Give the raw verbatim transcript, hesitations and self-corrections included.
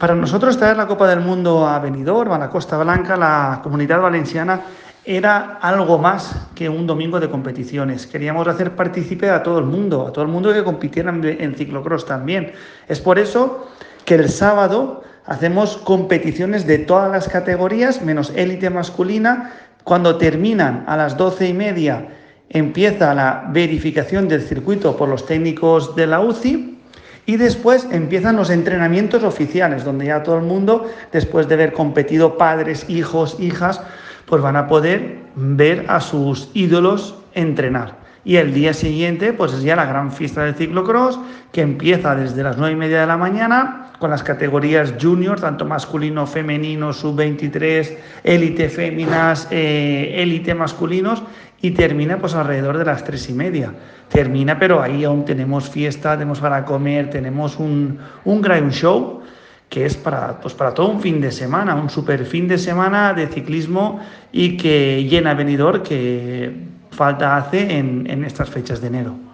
Para nosotros traer la Copa del Mundo a Benidorm, a la Costa Blanca, la Comunidad Valenciana, era algo más que un domingo de competiciones. Queríamos hacer partícipe a todo el mundo, a todo el mundo que compitiera en ciclocross también. Es por eso que el sábado hacemos competiciones de todas las categorías, menos élite masculina. Cuando terminan a las doce y media empieza la verificación del circuito por los técnicos de la U C I. Y después empiezan los entrenamientos oficiales, donde ya todo el mundo, después de haber competido, padres, hijos, hijas, pues van a poder ver a sus ídolos entrenar. Y el día siguiente, pues es ya la gran fiesta del ciclocross, que empieza desde las nueve y media de la mañana, con las categorías junior, tanto masculino, femenino, sub veintitrés, élite féminas, eh, élite masculinos, y termina pues alrededor de las tres y media. Termina, pero ahí aún tenemos fiesta, tenemos para comer, tenemos un, un gran show que es para, pues para todo un fin de semana, un super fin de semana de ciclismo y que llena Benidorm, que falta hace en, en estas fechas de enero.